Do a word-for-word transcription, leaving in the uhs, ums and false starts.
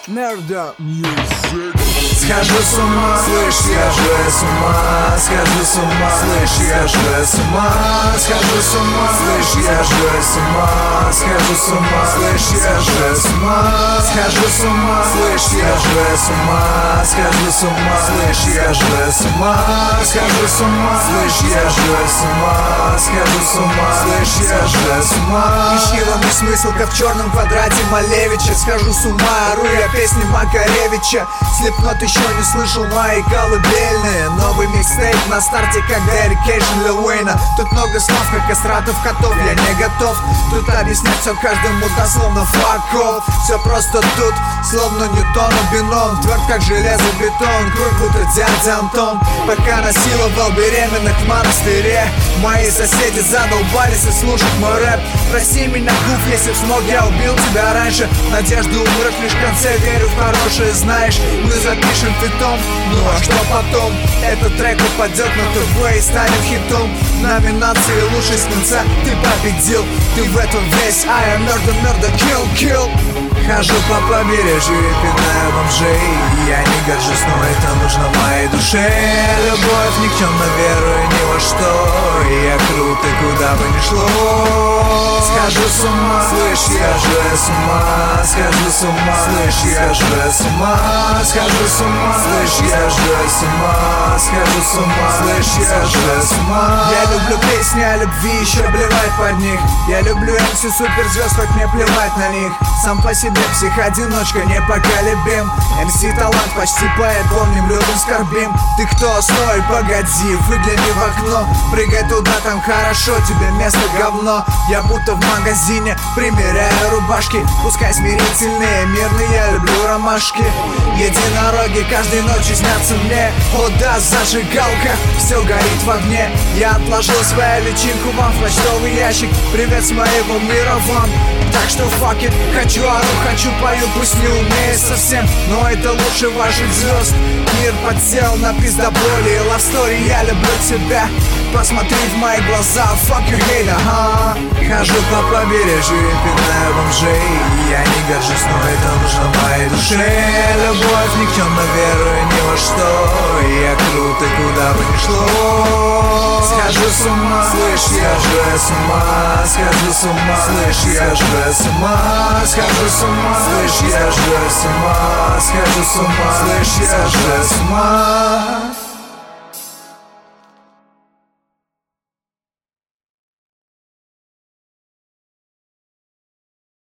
Murder Music. Схожу с ума, слышь, я же с ума. Схожу с ума, слышь, я же с ума. Схожу с ума, слышь, я же с ума. Схожу с ума, слышь, я же с ума. Схожу с ума, слышь, я же с ума. Схожу с ума, слышь, я же с ума. Схожу с ума, слышь, я же с ума. Схожу с ума, слышь, я же с ума. Ищи во мне смысл, как в черном квадрате Малевича. Схожу с ума, ору я песни Макаревича. Слепнот еще не слышал мои колыбельные. Новый микстейп на старте, как Dedication Lil Wayne. Тут много слов, как кастратов котов, я не готов тут объяснять все каждому дословно fuck off. Все просто тут, словно Ньютон и бином. Тверд как железобетон, круг будто дядя Антон. Пока насиловал беременных в монастыре. Мои соседи задолбались и слушать мой рэп. Прости меня, гуф, если в смог я убил тебя раньше. Надежда умрет лишь в конце, верю в хорошее, знаешь. Мы запишем фитом, ну а что потом? Этот трек упадет на ТВ и станет хитом. Номинации лучший с конца ты победил. Ты в этом весь, I am murder, murder, kill, kill. Хожу по побережью и пинаю бомжей. Я не горжусь, но это нужно моей душе. Любовь никчемна, верую ни во что. Я крут, и куда бы ни шло. Схожу с ума, слышь, я же с ума. Схожу с ума, слышь, я же с ума. Схожу с ума, слышь, я же с ума. Схожу с ума, слышь, я же с ума. Я люблю песни о любви, еще блевать под них. Я люблю эм си суперзвезд, хоть мне плевать на них. Сам по себе псих-одиночка, непоколебим. эм си талант, почти поэт, помним, любим, скорбим. Ты кто? Стой, погоди, выгляни в окно. Прыгай туда, там хорошо, тебе место говно. Я будто в магазине, примеряю рубашки. Пускай смирительные, мирные, я люблю ромашки. Единороги каждой ночью снятся мне. О да, зажигалка, все горит в огне. Я отложил свою личинку вам в почтовый ящик. Привет с моего мира вам. Так что fuck it, хочу ору, хочу пою, пусть не умею совсем, но это лучше ваших звезд. Мир подсел на пиздоболи, love story, я люблю тебя. Посмотри в мои глаза, fuck you hate, ага. Хожу по побережью и пинаю бомжей. Я не горжусь, но это нужно моей душе. Любовь никчемна, верую ни во что. Я крут, и куда бы ни шло. Схожу с ума, слышь, я же с ума. Схожу с ума, слышь, я же с ума. Схожу с ума, слышь, я же с ума. Схожу с ума, слышь, я же с ума.